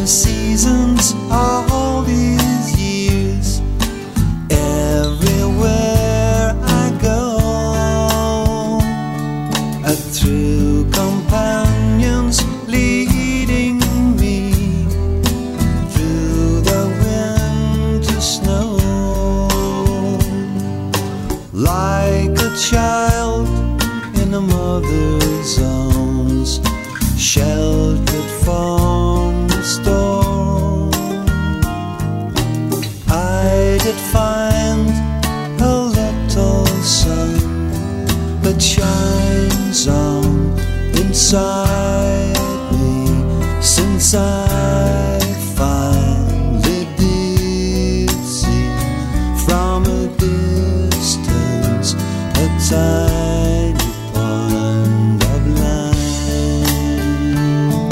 seasons all these years. Everywhere I go, a true companions leading me through the winter snow. Like a child in a mother's arms, sheltered from the storm, I did find a little sun that shines on inside me, since I finally did see from a distance a tiny point of light.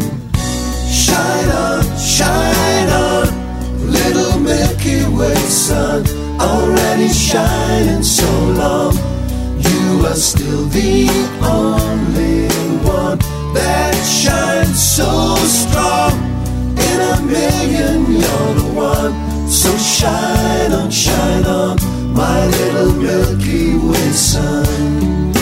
Shine on, little Milky Way sun, already shining so long. You are still the only one that shines so strong. In a million, you're the one. So shine on, my little Milky Way sun.